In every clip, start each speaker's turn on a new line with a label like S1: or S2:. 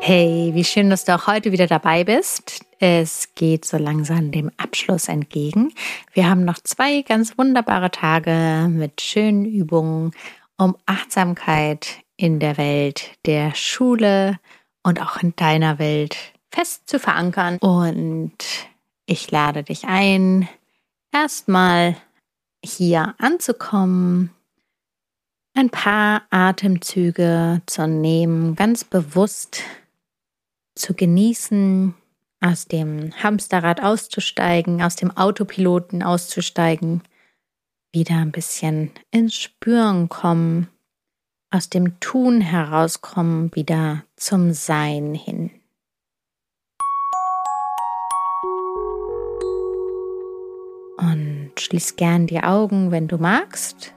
S1: Hey, wie schön, dass du auch heute wieder dabei bist. Es geht so langsam dem Abschluss entgegen. Wir haben noch 2 ganz wunderbare Tage mit schönen Übungen, um Achtsamkeit in der Welt der Schule und auch in deiner Welt fest zu verankern. Und ich lade dich ein, erstmal hier anzukommen, ein paar Atemzüge zu nehmen, ganz bewusst zu genießen, aus dem Hamsterrad auszusteigen, aus dem Autopiloten auszusteigen, wieder ein bisschen ins Spüren kommen, aus dem Tun herauskommen, wieder zum Sein hin. Und schließ gern die Augen, wenn du magst.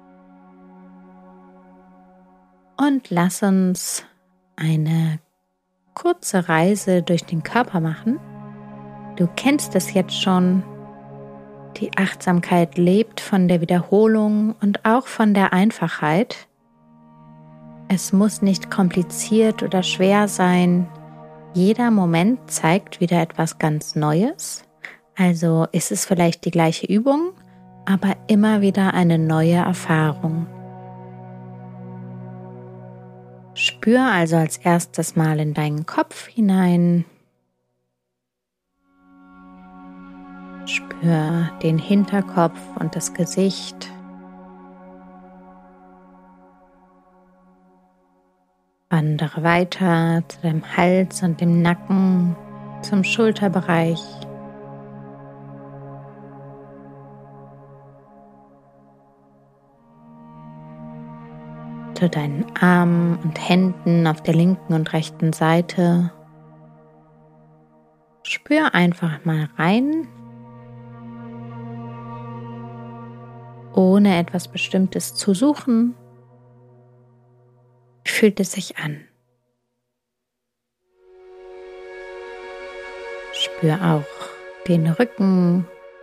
S1: Und lass uns eine kurze Reise durch den Körper machen. Du kennst es jetzt schon. Die Achtsamkeit lebt von der Wiederholung und auch von der Einfachheit. Es muss nicht kompliziert oder schwer sein. Jeder Moment zeigt wieder etwas ganz Neues. Also ist es vielleicht die gleiche Übung, aber immer wieder eine neue Erfahrung. Spür also als erstes mal in deinen Kopf hinein. Spür den Hinterkopf und das Gesicht. Wandere weiter zu deinem Hals und dem Nacken, zum Schulterbereich. Zu deinen Armen und Händen auf der linken und rechten Seite. Spür einfach mal rein, ohne etwas Bestimmtes zu suchen. Wie fühlt es sich an? Spür auch den Rücken,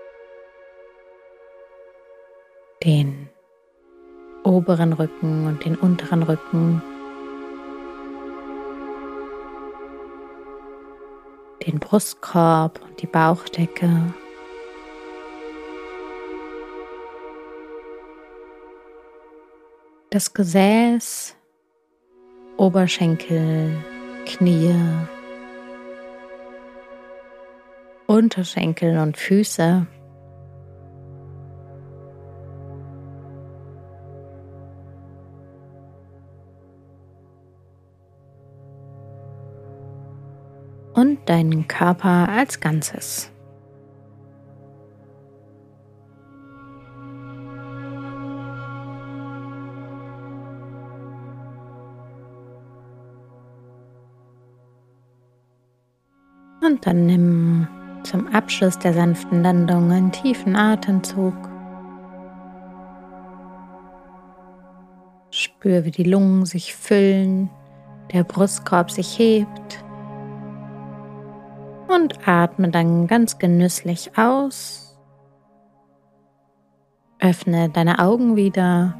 S1: den oberen Rücken und den unteren Rücken, den Brustkorb und die Bauchdecke, das Gesäß, Oberschenkel, Knie, Unterschenkel und Füße. Und deinen Körper als Ganzes. Und dann nimm zum Abschluss der sanften Landung einen tiefen Atemzug. Spür, wie die Lungen sich füllen, der Brustkorb sich hebt. Und atme dann ganz genüsslich aus. Öffne deine Augen wieder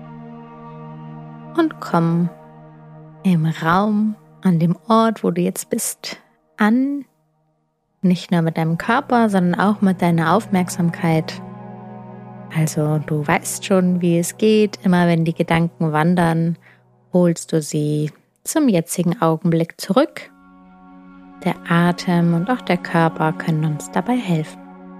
S1: und komm im Raum, an dem Ort, wo du jetzt bist, an. Nicht nur mit deinem Körper, sondern auch mit deiner Aufmerksamkeit. Also du weißt schon, wie es geht. Immer wenn die Gedanken wandern, holst du sie zum jetzigen Augenblick zurück. Der Atem und auch der Körper können uns dabei helfen.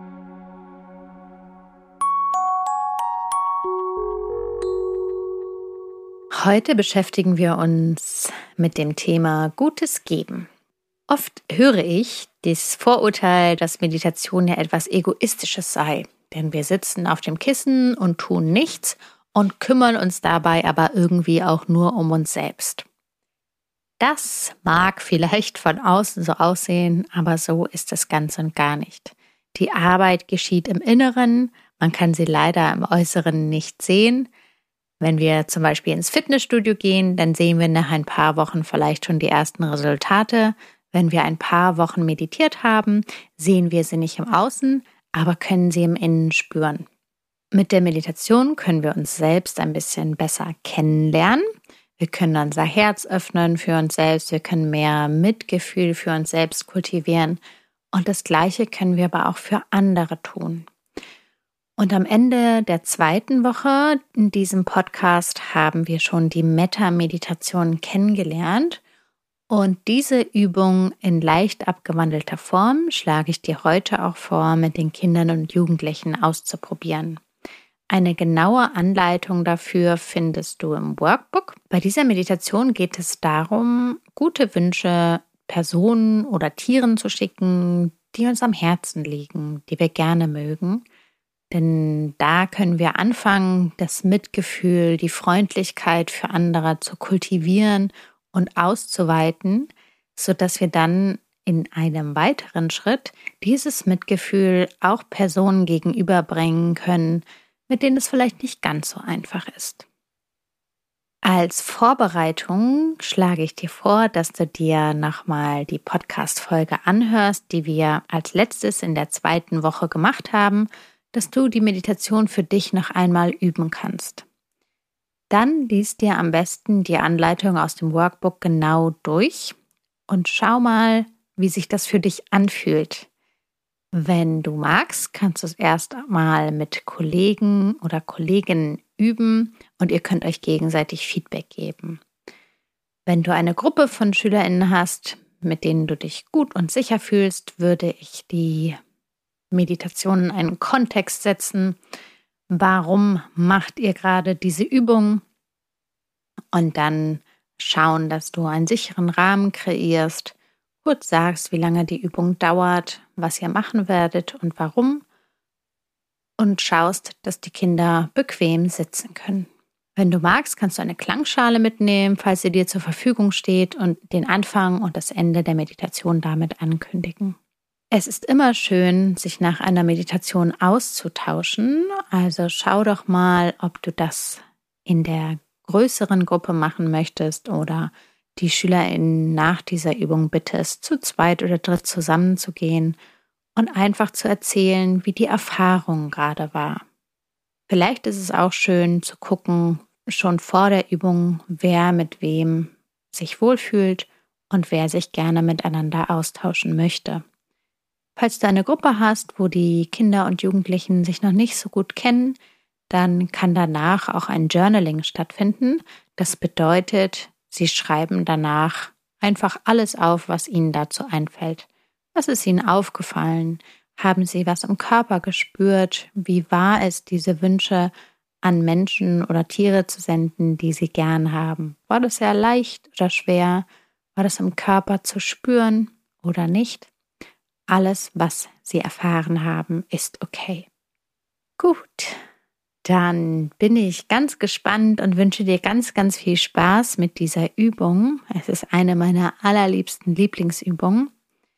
S1: Heute beschäftigen wir uns mit dem Thema Gutes geben. Oft höre ich das Vorurteil, dass Meditation ja etwas Egoistisches sei. Denn wir sitzen auf dem Kissen und tun nichts und kümmern uns dabei aber irgendwie auch nur um uns selbst. Das mag vielleicht von außen so aussehen, aber so ist es ganz und gar nicht. Die Arbeit geschieht im Inneren, man kann sie leider im Äußeren nicht sehen. Wenn wir zum Beispiel ins Fitnessstudio gehen, dann sehen wir nach ein paar Wochen vielleicht schon die ersten Resultate. Wenn wir ein paar Wochen meditiert haben, sehen wir sie nicht im Außen, aber können sie im Innen spüren. Mit der Meditation können wir uns selbst ein bisschen besser kennenlernen. Wir können unser Herz öffnen für uns selbst. Wir können mehr Mitgefühl für uns selbst kultivieren. Und das Gleiche können wir aber auch für andere tun. Und am Ende der 2. Woche in diesem Podcast haben wir schon die Metta-Meditation kennengelernt. Und diese Übung in leicht abgewandelter Form schlage ich dir heute auch vor, mit den Kindern und Jugendlichen auszuprobieren. Eine genaue Anleitung dafür findest du im Workbook. Bei dieser Meditation geht es darum, gute Wünsche Personen oder Tieren zu schicken, die uns am Herzen liegen, die wir gerne mögen. Denn da können wir anfangen, das Mitgefühl, die Freundlichkeit für andere zu kultivieren und auszuweiten, sodass wir dann in einem weiteren Schritt dieses Mitgefühl auch Personen gegenüberbringen können, mit denen es vielleicht nicht ganz so einfach ist. Als Vorbereitung schlage ich dir vor, dass du dir nochmal die Podcast-Folge anhörst, die wir als letztes in der 2. Woche gemacht haben, dass du die Meditation für dich noch einmal üben kannst. Dann liest dir am besten die Anleitung aus dem Workbook genau durch und schau mal, wie sich das für dich anfühlt. Wenn du magst, kannst du es erst mal mit Kollegen oder Kolleginnen üben und ihr könnt euch gegenseitig Feedback geben. Wenn du eine Gruppe von SchülerInnen hast, mit denen du dich gut und sicher fühlst, würde ich die Meditation in einen Kontext setzen. Warum macht ihr gerade diese Übung? Und dann schauen, dass du einen sicheren Rahmen kreierst, kurz sagst, wie lange die Übung dauert, was ihr machen werdet und warum. Und schaust, dass die Kinder bequem sitzen können. Wenn du magst, kannst du eine Klangschale mitnehmen, falls sie dir zur Verfügung steht, und den Anfang und das Ende der Meditation damit ankündigen. Es ist immer schön, sich nach einer Meditation auszutauschen. Also schau doch mal, ob du das in der größeren Gruppe machen möchtest oder die SchülerInnen nach dieser Übung bittest, zu 2. oder 3. zusammenzugehen und einfach zu erzählen, wie die Erfahrung gerade war. Vielleicht ist es auch schön zu gucken, schon vor der Übung, wer mit wem sich wohlfühlt und wer sich gerne miteinander austauschen möchte. Falls du eine Gruppe hast, wo die Kinder und Jugendlichen sich noch nicht so gut kennen, dann kann danach auch ein Journaling stattfinden. Das bedeutet, sie schreiben danach einfach alles auf, was ihnen dazu einfällt. Was ist ihnen aufgefallen? Haben sie was im Körper gespürt? Wie war es, diese Wünsche an Menschen oder Tiere zu senden, die sie gern haben? War das sehr leicht oder schwer? War das im Körper zu spüren oder nicht? Alles, was sie erfahren haben, ist okay. Gut, dann bin ich ganz gespannt und wünsche dir ganz, ganz viel Spaß mit dieser Übung. Es ist eine meiner allerliebsten Lieblingsübungen.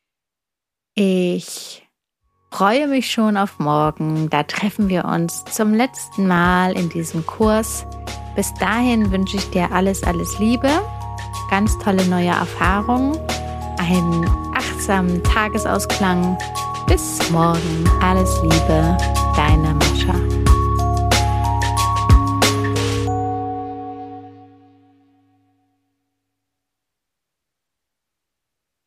S1: Ich freue mich schon auf morgen. Da treffen wir uns zum letzten Mal in diesem Kurs. Bis dahin wünsche ich dir alles, alles Liebe, ganz tolle neue Erfahrungen, einen achtsamen Tagesausklang. Bis morgen. Alles Liebe, deine Mascha.